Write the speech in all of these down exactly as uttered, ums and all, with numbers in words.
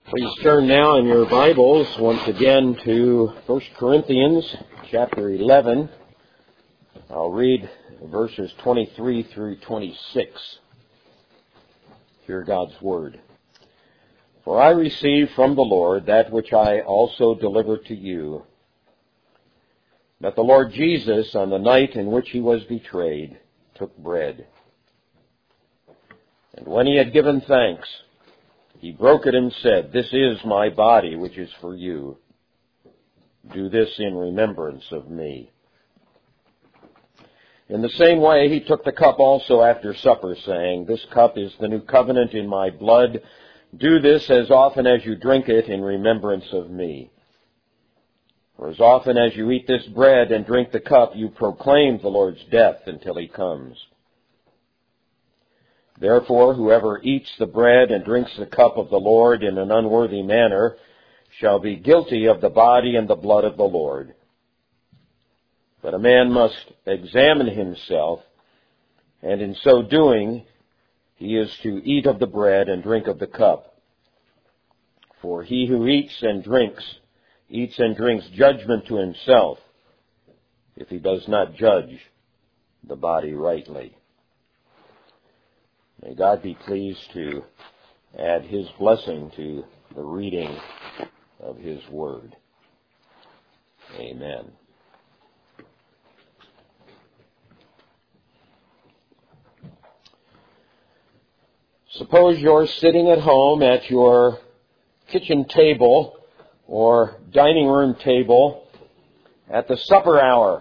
Please turn now in your Bibles once again to First Corinthians chapter eleven. I'll read verses twenty-three through twenty-six. Hear God's Word. For I received from the Lord that which I also delivered to you, that the Lord Jesus, on the night in which he was betrayed, took bread. And when he had given thanks, he broke it and said, "This is my body, which is for you. Do this in remembrance of me." In the same way, he took the cup also after supper, saying, "This cup is the new covenant in my blood. Do this as often as you drink it in remembrance of me. For as often as you eat this bread and drink the cup, you proclaim the Lord's death until he comes. Therefore, whoever eats the bread and drinks the cup of the Lord in an unworthy manner shall be guilty of the body and the blood of the Lord. But a man must examine himself, and in so doing, he is to eat of the bread and drink of the cup. For he who eats and drinks, eats and drinks judgment to himself, if he does not judge the body rightly." May God be pleased to add his blessing to the reading of his word. Amen. Suppose you're sitting at home at your kitchen table or dining room table at the supper hour,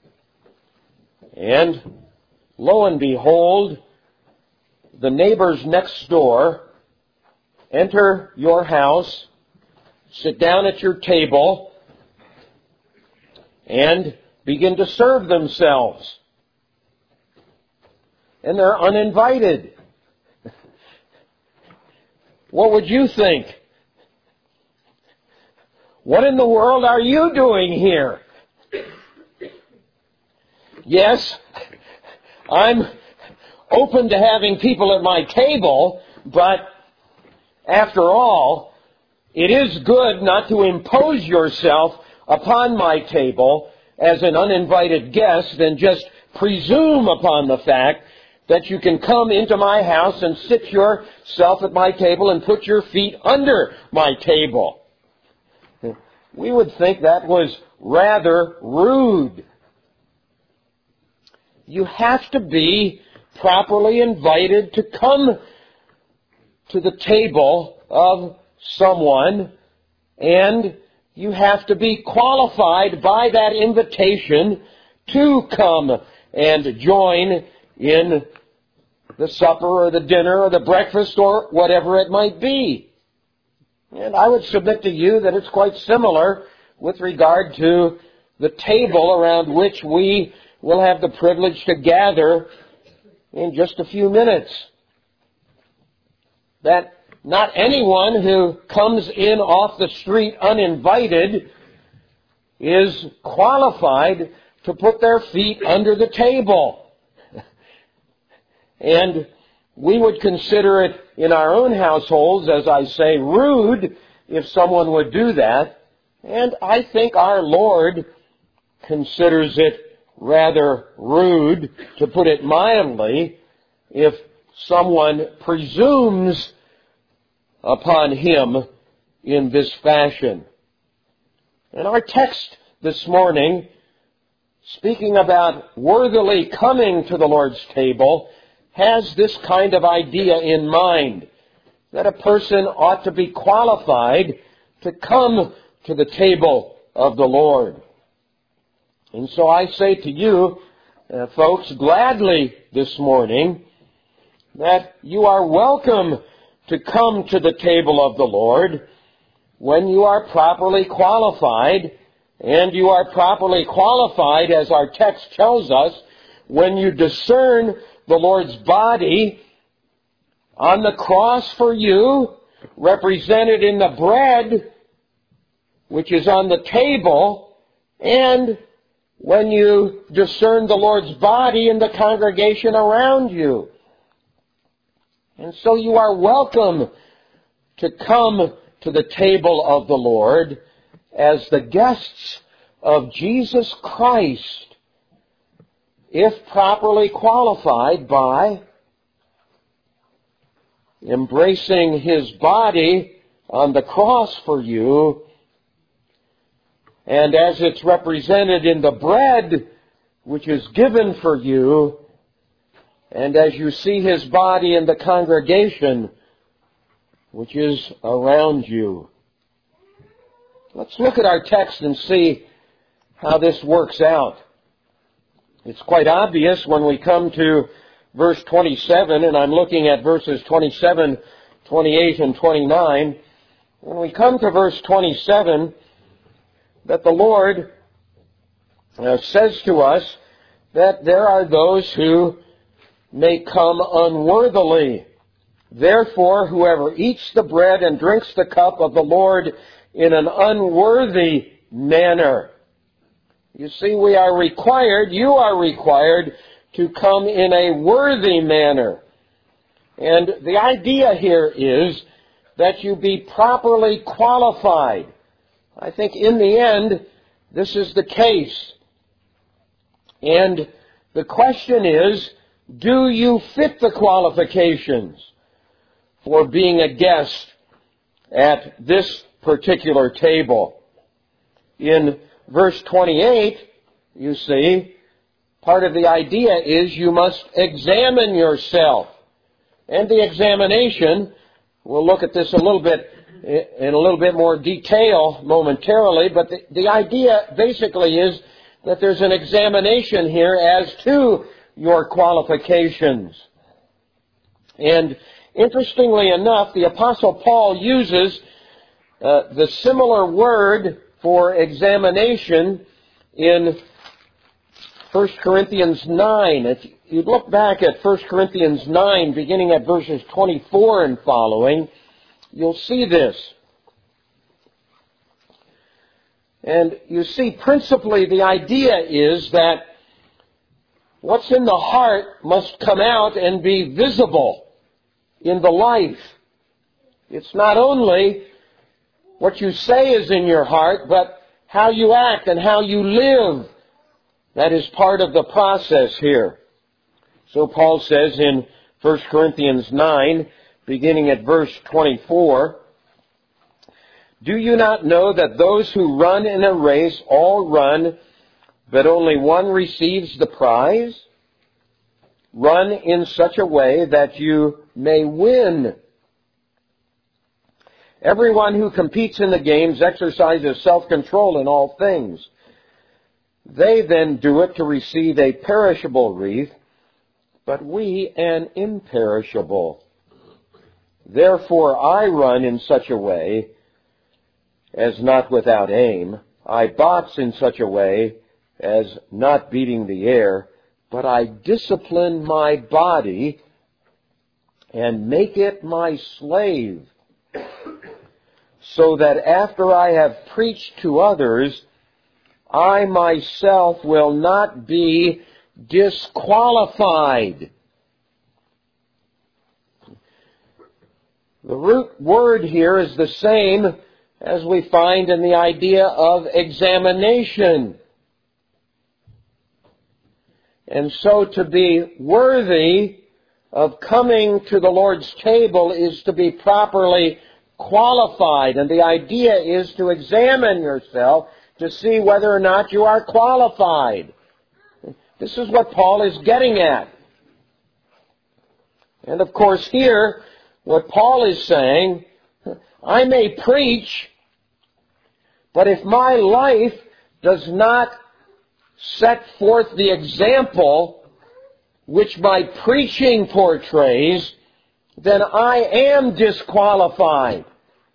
and lo and behold, the neighbors next door enter your house, sit down at your table, and begin to serve themselves. And they're uninvited. What would you think? What in the world are you doing here? Yes, I'm open to having people at my table, but after all, it is good not to impose yourself upon my table as an uninvited guest and just presume upon the fact that you can come into my house and sit yourself at my table and put your feet under my table. We would think that was rather rude. You have to be properly invited to come to the table of someone, and you have to be qualified by that invitation to come and join in the supper or the dinner or the breakfast or whatever it might be. And I would submit to you that it's quite similar with regard to the table around which we will have the privilege to gather in just a few minutes. That not anyone who comes in off the street uninvited is qualified to put their feet under the table. And we would consider it in our own households, as I say, rude if someone would do that. And I think our Lord considers it rather rude, to put it mildly, if someone presumes upon him in this fashion. And our text this morning, speaking about worthily coming to the Lord's table, has this kind of idea in mind, that a person ought to be qualified to come to the table of the Lord. And so I say to you, uh, folks, gladly this morning, that you are welcome to come to the table of the Lord when you are properly qualified, and you are properly qualified, as our text tells us, when you discern the Lord's body on the cross for you, represented in the bread which is on the table, and when you discern the Lord's body in the congregation around you. And so you are welcome to come to the table of the Lord as the guests of Jesus Christ, if properly qualified by embracing His body on the cross for you, and as it's represented in the bread which is given for you, and as you see His body in the congregation which is around you. Let's look at our text and see how this works out. It's quite obvious when we come to verse twenty-seven, and I'm looking at verses twenty-seven, twenty-eight, and twenty-nine. When we come to verse twenty-seven, that the Lord uh, says to us that there are those who may come unworthily. Therefore, whoever eats the bread and drinks the cup of the Lord in an unworthy manner. You see, we are required, you are required to come in a worthy manner. And the idea here is that you be properly qualified. I think in the end, this is the case. And the question is, do you fit the qualifications for being a guest at this particular table? In verse twenty-eight, you see, part of the idea is you must examine yourself. And the examination, we'll look at this a little bit in a little bit more detail momentarily, but the, the idea basically is that there's an examination here as to your qualifications. And interestingly enough, the Apostle Paul uses uh, the similar word for examination in First Corinthians nine. If you look back at First Corinthians nine, beginning at verses twenty-four and following, you'll see this. And you see, principally the idea is that what's in the heart must come out and be visible in the life. It's not only what you say is in your heart, but how you act and how you live. That is part of the process here. So Paul says in First Corinthians nine, beginning at verse twenty-four, do you not know that those who run in a race all run, but only one receives the prize? Run in such a way that you may win. Everyone who competes in the games exercises self-control in all things. They then do it to receive a perishable wreath, but we an imperishable. Therefore I run in such a way as not without aim. I box in such a way as not beating the air, but I discipline my body and make it my slave, so that after I have preached to others, I myself will not be disqualified. The root word here is the same as we find in the idea of examination. And so to be worthy of coming to the Lord's table is to be properly qualified. And the idea is to examine yourself to see whether or not you are qualified. This is what Paul is getting at. And of course here, what Paul is saying, I may preach, but if my life does not set forth the example which my preaching portrays, then I am disqualified.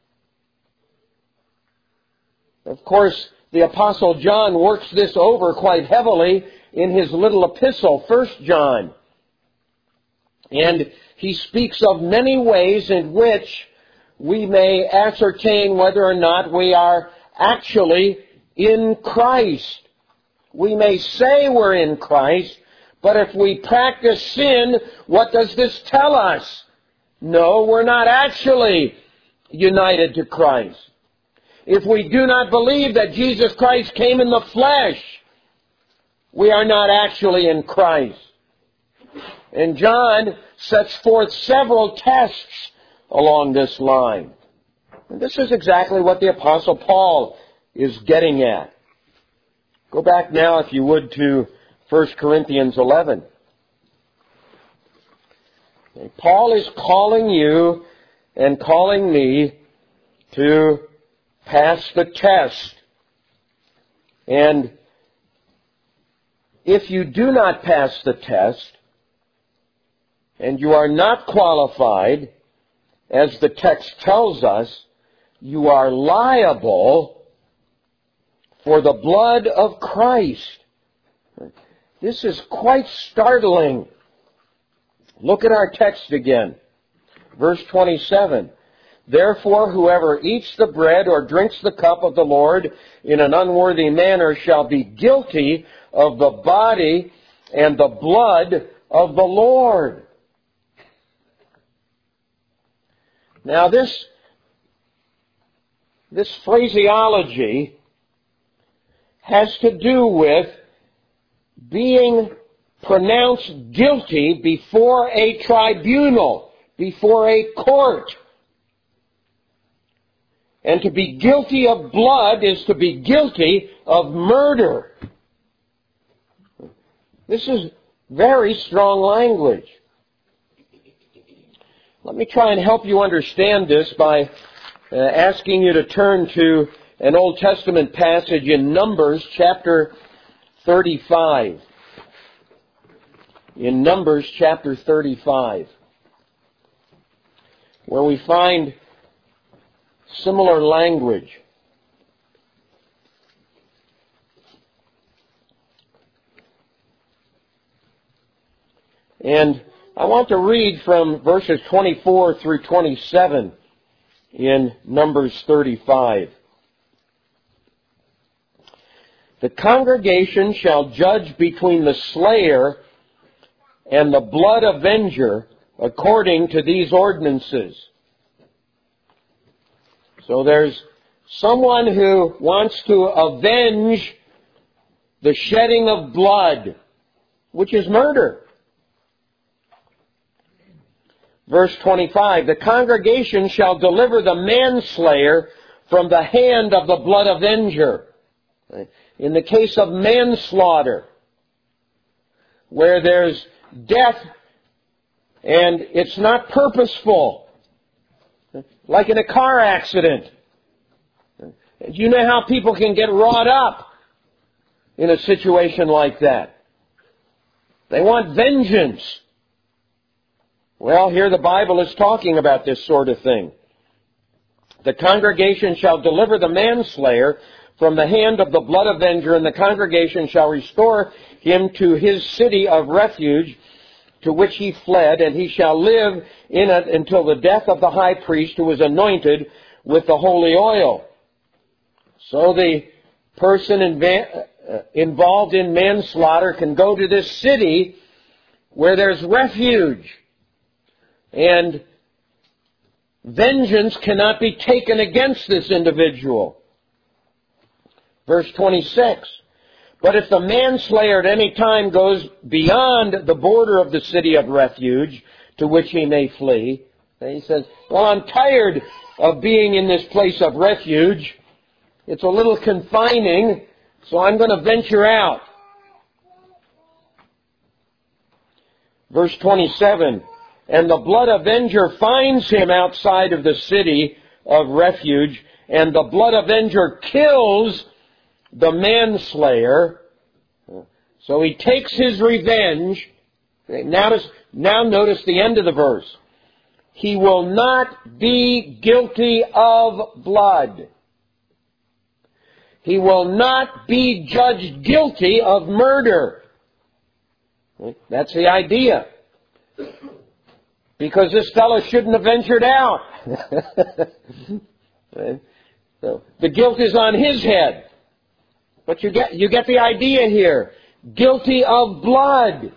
Of course, the Apostle John works this over quite heavily in his little epistle, First John. And he speaks of many ways in which we may ascertain whether or not we are actually in Christ. We may say we're in Christ, but if we practice sin, what does this tell us? No, we're not actually united to Christ. If we do not believe that Jesus Christ came in the flesh, we are not actually in Christ. And John sets forth several tests along this line. And this is exactly what the Apostle Paul is getting at. Go back now, if you would, to First Corinthians eleven. Paul is calling you and calling me to pass the test. And if you do not pass the test, and you are not qualified, as the text tells us, you are liable for the blood of Christ. This is quite startling. Look at our text again. Verse twenty-seven. Therefore, whoever eats the bread or drinks the cup of the Lord in an unworthy manner shall be guilty of the body and the blood of the Lord. Now this, this phraseology has to do with being pronounced guilty before a tribunal, before a court. And to be guilty of blood is to be guilty of murder. This is very strong language. Let me try and help you understand this by uh, asking you to turn to an Old Testament passage in Numbers chapter thirty-five. In Numbers chapter thirty-five, where we find similar language. And I want to read from verses twenty-four through twenty-seven in Numbers thirty-five. The congregation shall judge between the slayer and the blood avenger according to these ordinances. So there's someone who wants to avenge the shedding of blood, which is murder. Verse twenty-five, the congregation shall deliver the manslayer from the hand of the blood avenger. In the case of manslaughter, where there's death and it's not purposeful, like in a car accident. You know how people can get wrought up in a situation like that. They want vengeance. Well, here the Bible is talking about this sort of thing. The congregation shall deliver the manslayer from the hand of the blood avenger, and the congregation shall restore him to his city of refuge to which he fled, and he shall live in it until the death of the high priest who was anointed with the holy oil. So the person involved in manslaughter can go to this city where there's refuge, and vengeance cannot be taken against this individual. Verse twenty-six, but if the manslayer at any time goes beyond the border of the city of refuge to which he may flee, and he says, well, I'm tired of being in this place of refuge. It's a little confining, so I'm going to venture out. Verse twenty-seven, and the blood avenger finds him outside of the city of refuge, and the blood avenger kills the manslayer. So he takes his revenge. Now, now notice the end of the verse. He will not be guilty of blood. He will not be judged guilty of murder. That's the idea. Because this fellow shouldn't have ventured out. So the guilt is on his head. But you get, you get the idea here. Guilty of blood.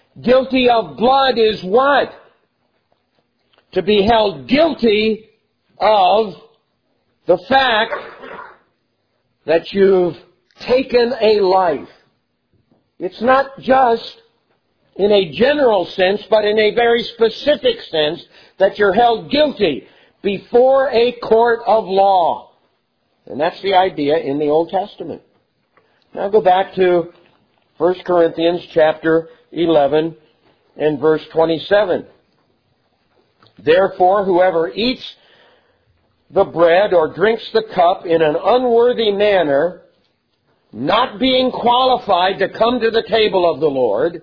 Guilty of blood is what? To be held guilty of the fact that you've taken a life. It's not just in a general sense, but in a very specific sense, that you're held guilty before a court of law. And that's the idea in the Old Testament. Now go back to First Corinthians chapter eleven and verse twenty-seven. Therefore, whoever eats the bread or drinks the cup in an unworthy manner, not being qualified to come to the table of the Lord,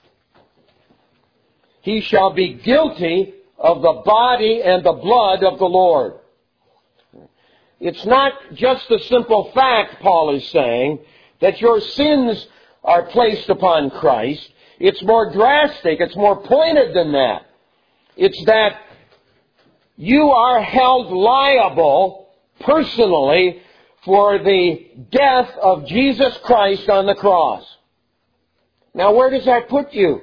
he shall be guilty of the body and the blood of the Lord. It's not just the simple fact, Paul is saying, that your sins are placed upon Christ. It's more drastic, it's more pointed than that. It's that you are held liable personally for the death of Jesus Christ on the cross. Now, where does that put you?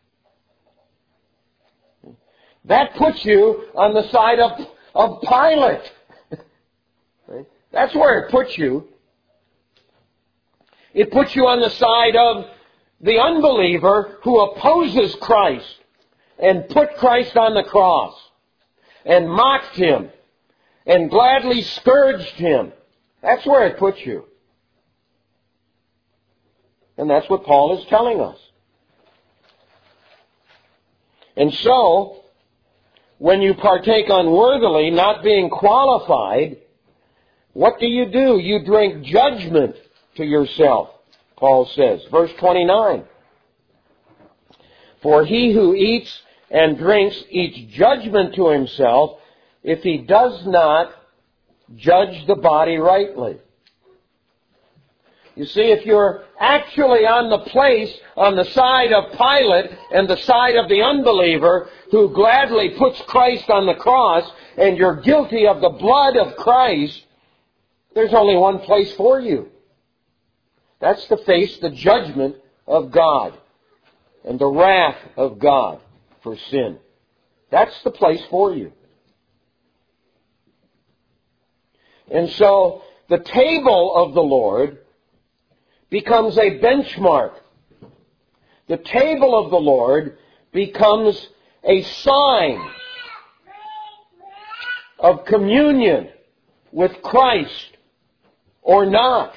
That puts you on the side of, of Pilate. That's where it puts you. It puts you on the side of the unbeliever who opposes Christ and put Christ on the cross and mocked Him and gladly scourged Him. That's where it puts you. And that's what Paul is telling us. And so, when you partake unworthily, not being qualified, what do you do? You drink judgment to yourself, Paul says. Verse twenty-nine. For he who eats and drinks eats judgment to himself if he does not judge the body rightly. You see, if you're actually on the place, on the side of Pilate and the side of the unbeliever who gladly puts Christ on the cross, and you're guilty of the blood of Christ, there's only one place for you. That's to face the judgment of God and the wrath of God for sin. That's the place for you. And so, the table of the Lord becomes a benchmark. The table of the Lord becomes a sign of communion with Christ or not.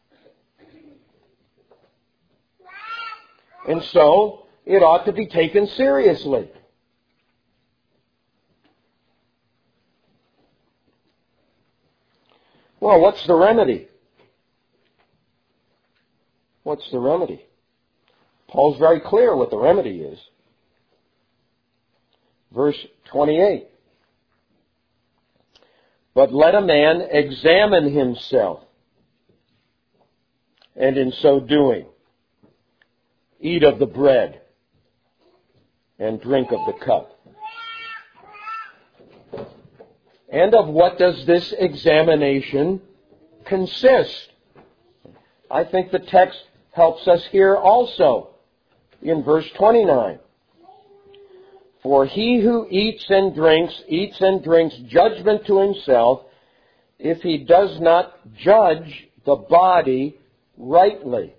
And so, it ought to be taken seriously. Well, what's the remedy? What's the remedy? Paul's very clear what the remedy is. Verse twenty-eight. But let a man examine himself, and in so doing, eat of the bread and drink of the cup. And of what does this examination consist? I think the text helps us here also in verse twenty-nine. For he who eats and drinks, eats and drinks judgment to himself, if he does not judge the body rightly.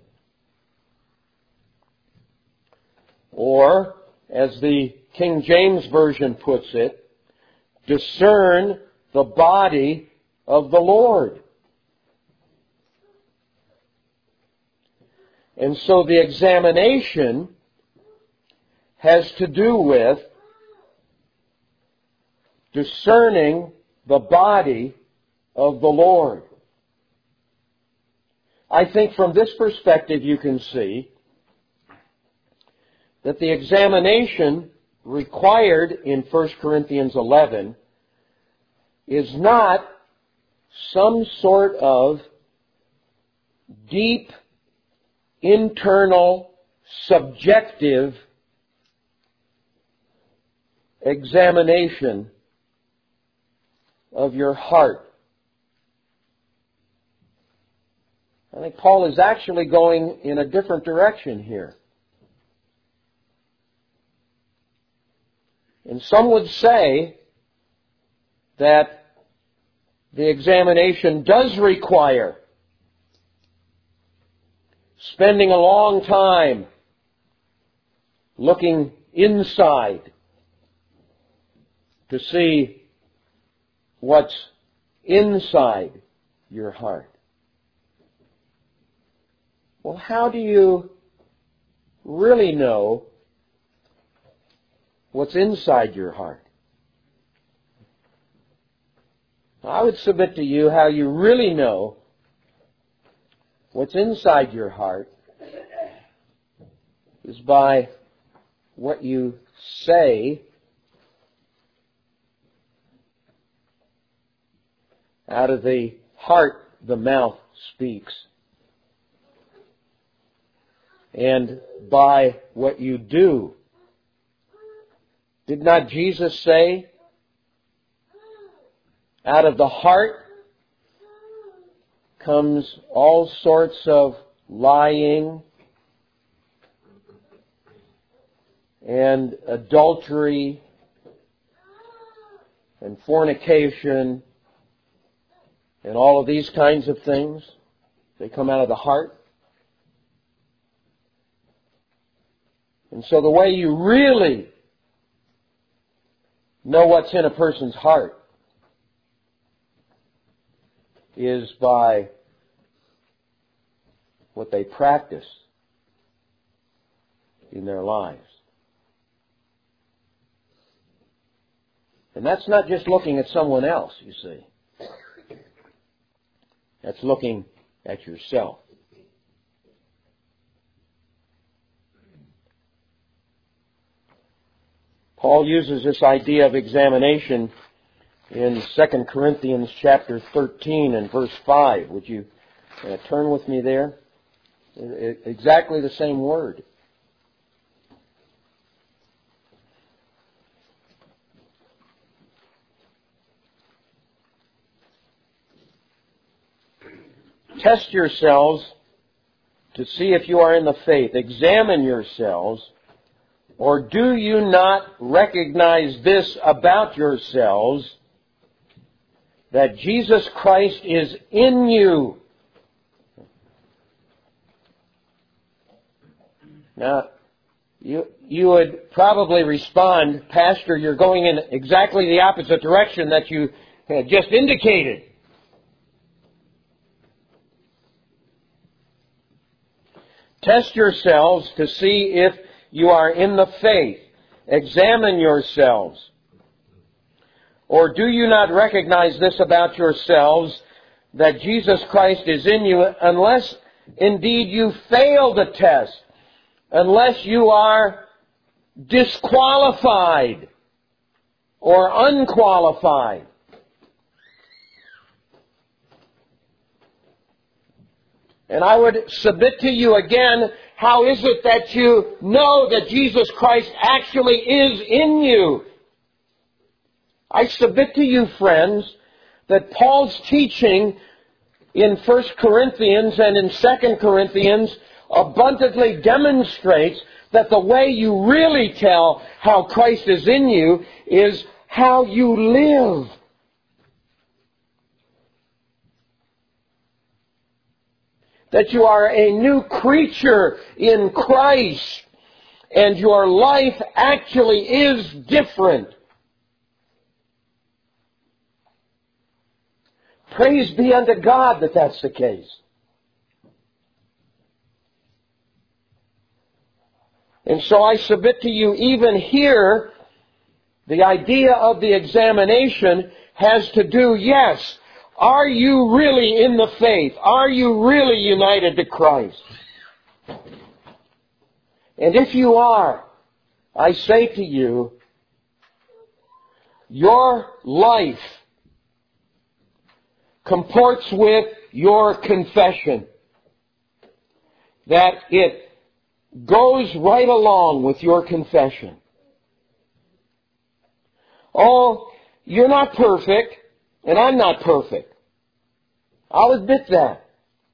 Or, as the King James Version puts it, discern the body of the Lord. And so the examination has to do with discerning the body of the Lord. I think from this perspective you can see that the examination required in First Corinthians eleven is not some sort of deep, internal, subjective examination of your heart. I think Paul is actually going in a different direction here. And some would say that the examination does require spending a long time looking inside to see what's inside your heart. Well, how do you really know what's inside your heart? I would submit to you how you really know what's inside your heart is by what you say out of the heart, the mouth speaks. And by what you do. Did not Jesus say, out of the heart comes all sorts of lying and adultery and fornication and all of these kinds of things? They come out of the heart. And so the way you really know what's in a person's heart is by what they practice in their lives. And that's not just looking at someone else, you see. That's looking at yourself. Paul uses this idea of examination in Second Corinthians chapter thirteen and verse five. Would you uh, turn with me there? Exactly the same word. Test yourselves to see if you are in the faith. Examine yourselves. Or do you not recognize this about yourselves, that Jesus Christ is in you? Now, you, you would probably respond, Pastor, you're going in exactly the opposite direction that you had just indicated. Test yourselves to see if you are in the faith. Examine yourselves. Or do you not recognize this about yourselves, that Jesus Christ is in you, unless indeed you fail the test, unless you are disqualified or unqualified? And I would submit to you again, how is it that you know that Jesus Christ actually is in you? I submit to you, friends, that Paul's teaching in First Corinthians and in Second Corinthians abundantly demonstrates that the way you really tell how Christ is in you is how you live. That you are a new creature in Christ, and your life actually is different. Praise be unto God that that's the case. And so I submit to you, even here, the idea of the examination has to do, yes, are you really in the faith? Are you really united to Christ? And if you are, I say to you, your life comports with your confession. That it goes right along with your confession. Oh, you're not perfect, and I'm not perfect. I'll admit that.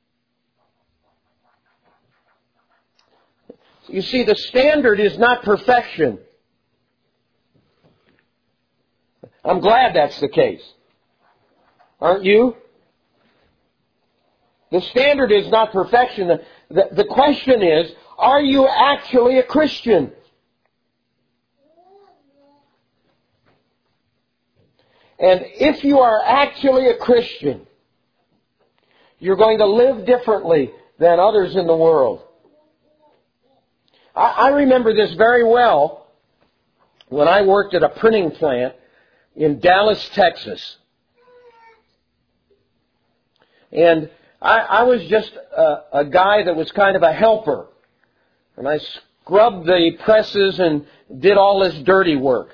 You see, the standard is not perfection. I'm glad that's the case. Aren't you? The standard is not perfection. The, the, the question is, are you actually a Christian? And if you are actually a Christian, you're going to live differently than others in the world. I, I remember this very well when I worked at a printing plant in Dallas, Texas. And I, I was just a, a guy that was kind of a helper. And I scrubbed the presses and did all this dirty work.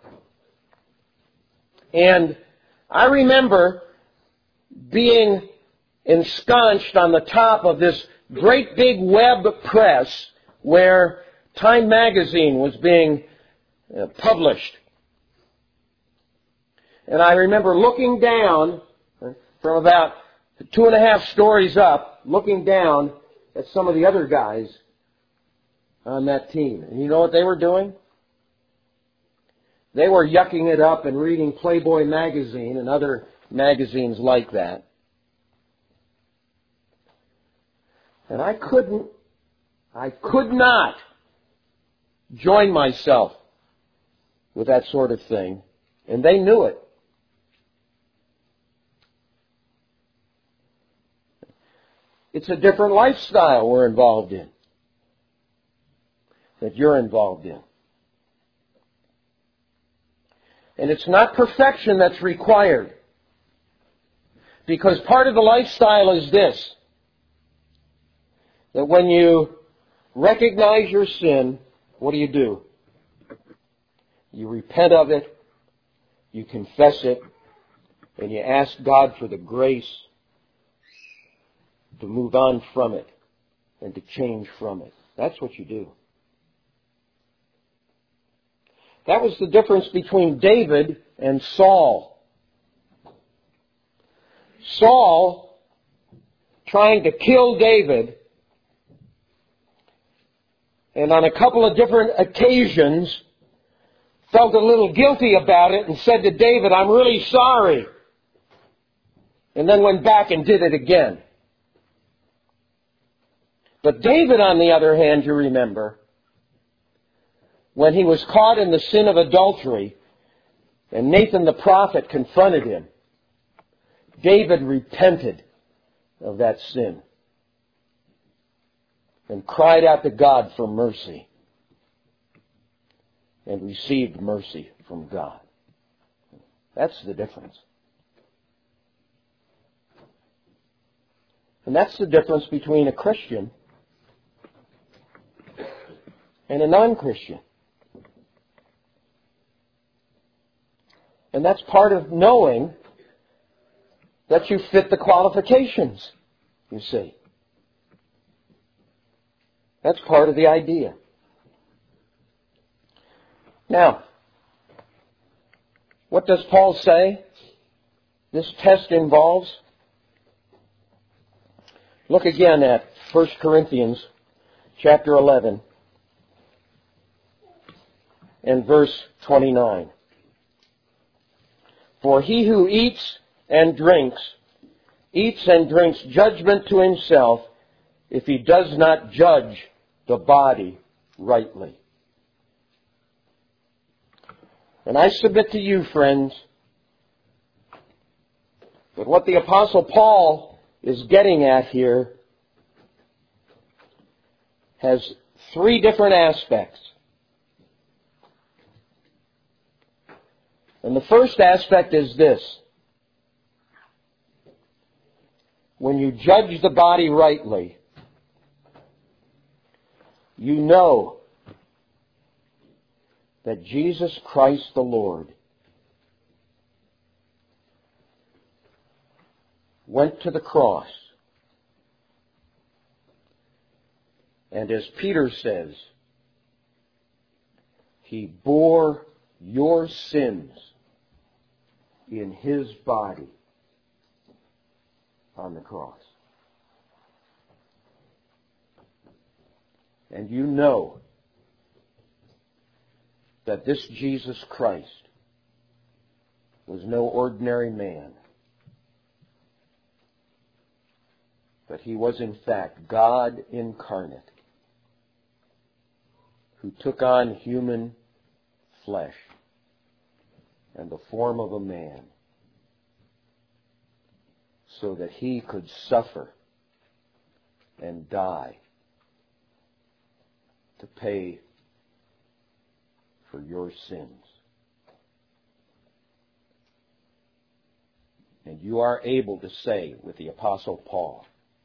And I remember being ensconced on the top of this great big web press where Time magazine was being uh, published. And I remember looking down from about two and a half stories up, looking down at some of the other guys on that team. And you know what they were doing? They were yucking it up and reading Playboy magazine and other magazines like that. And I couldn't, I could not join myself with that sort of thing. And they knew it. It's a different lifestyle we're involved in, that you're involved in. And it's not perfection that's required. Because part of the lifestyle is this, that when you recognize your sin, what do you do? You repent of it, you confess it, and you ask God for the grace to move on from it and to change from it. That's what you do. That was the difference between David and Saul. Saul, trying to kill David, and on a couple of different occasions, felt a little guilty about it and said to David, "I'm really sorry." And then went back and did it again. But David, on the other hand, you remember, when he was caught in the sin of adultery, and Nathan the prophet confronted him, David repented of that sin and cried out to God for mercy and received mercy from God. That's the difference. And that's the difference between a Christian and a non-Christian. And that's part of knowing that you fit the qualifications, you see. That's part of the idea. Now, what does Paul say this test involves? Look again at First Corinthians chapter eleven and verse twenty-nine. For he who eats and drinks, eats and drinks judgment to himself if he does not judge the body rightly. And I submit to you, friends, that what the Apostle Paul is getting at here has three different aspects. And the first aspect is this. When you judge the body rightly, you know that Jesus Christ the Lord went to the cross, and as Peter says, He bore your sins in His body on the cross. And you know that this Jesus Christ was no ordinary man, But He was in fact God incarnate, who took on human flesh and the form of a man so that He could suffer and die to pay for your sins. And you are able to say with the Apostle Paul,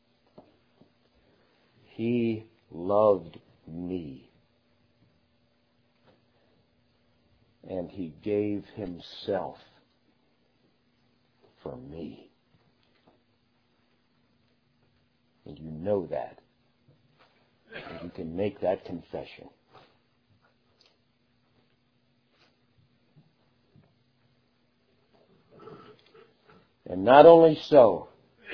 He loved me, and He gave Himself for me. And you know that. And you can make that confession. And not only so,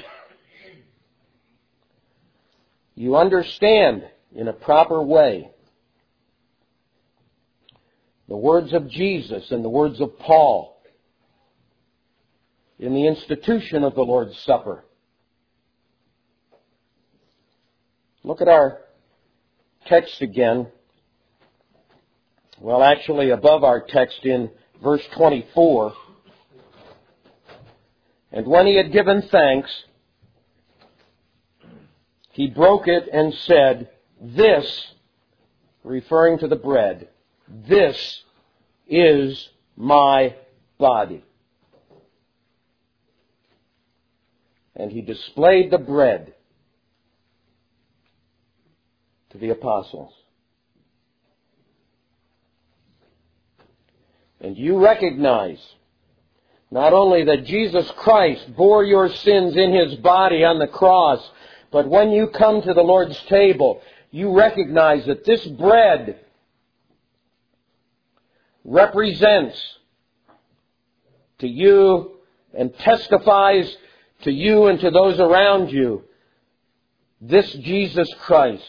you understand in a proper way the words of Jesus and the words of Paul in the institution of the Lord's Supper. Look at our text again. Well, actually above our text in verse twenty-four. And when He had given thanks, He broke it and said, "This," referring to the bread, "this is my body." And He displayed the bread to the apostles. And you recognize not only that Jesus Christ bore your sins in His body on the cross, but when you come to the Lord's table, you recognize that this bread represents to you and testifies to you and to those around you this Jesus Christ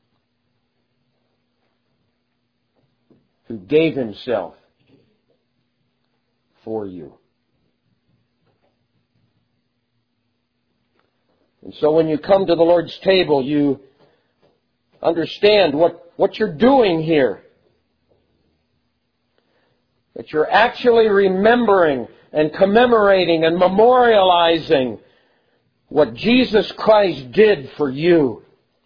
who gave Himself for you. And so when you come to the Lord's table, you understand what, what you're doing here. That you're actually remembering and commemorating and memorializing what Jesus Christ did for you.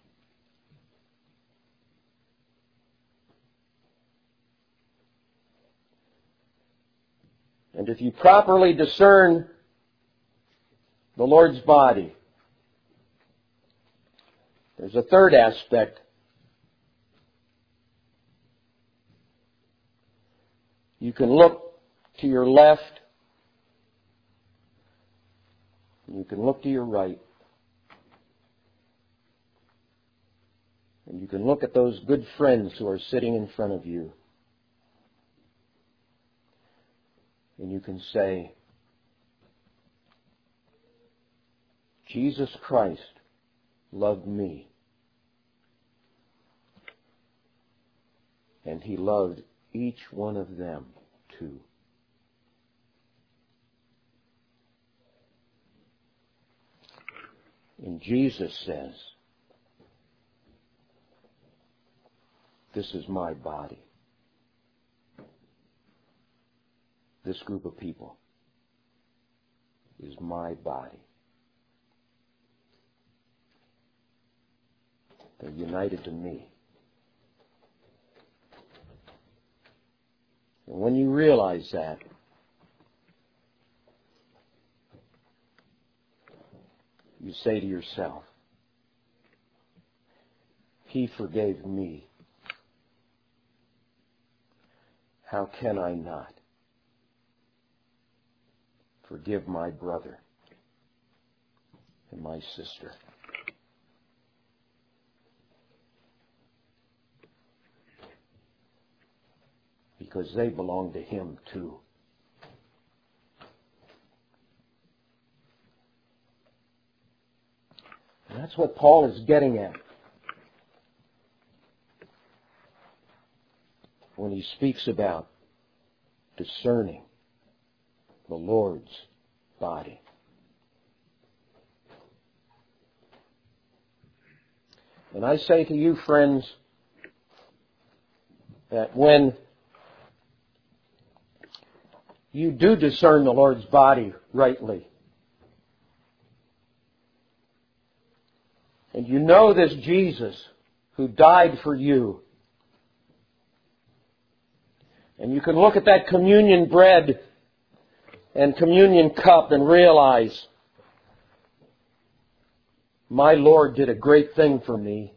And if you properly discern the Lord's body, there's a third aspect. You can look to your left. You can look to your right. And you can look at those good friends who are sitting in front of you. And you can say, Jesus Christ loved me. And He loved each one of them too. And Jesus says, this is my body. This group of people is my body. They're united to me. And when you realize that, you say to yourself, He forgave me. How can I not forgive my brother and my sister? Because they belong to Him too. And that's what Paul is getting at when he speaks about discerning the Lord's body. And I say to you, friends, that when you do discern the Lord's body rightly, and you know this Jesus who died for you, and you can look at that communion bread and communion cup and realize, my Lord did a great thing for me.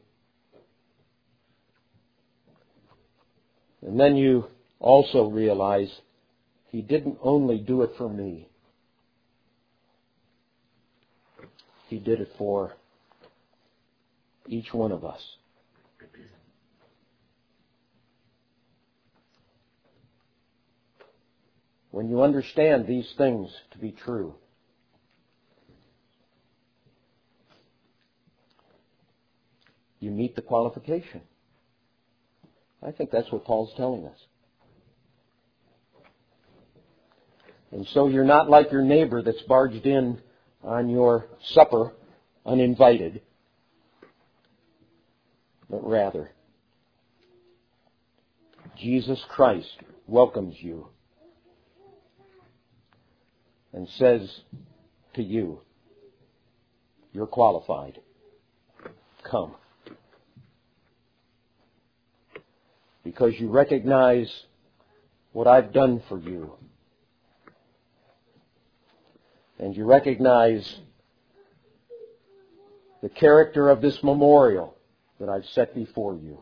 And then you also realize He didn't only do it for me. He did it for each one of us. When you understand these things to be true, you meet the qualification. I think that's what Paul's telling us. And so you're not like your neighbor that's barged in on your supper uninvited, but rather, Jesus Christ welcomes you and says to you, you're qualified. Come. Because you recognize what I've done for you. And you recognize the character of this memorial that I've set before you.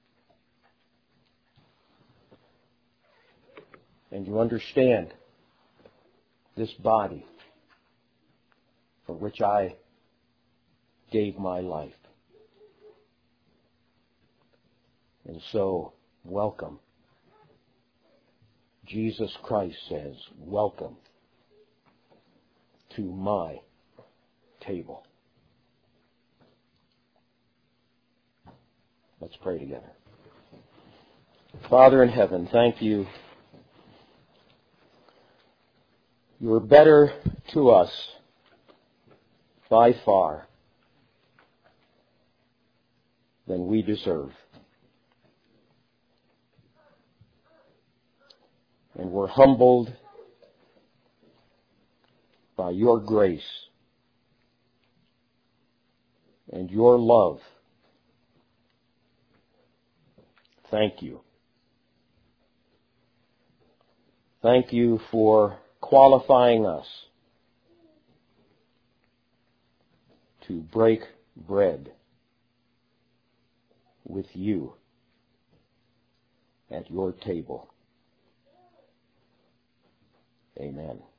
And you understand this body for which I gave my life. And so, welcome. Jesus Christ says, welcome to my table. Let's pray together. Father in heaven, thank you. You are better to us by far than we deserve. And we're humbled by your grace and your love. Thank you. Thank you for qualifying us to break bread with you at your table. Amen.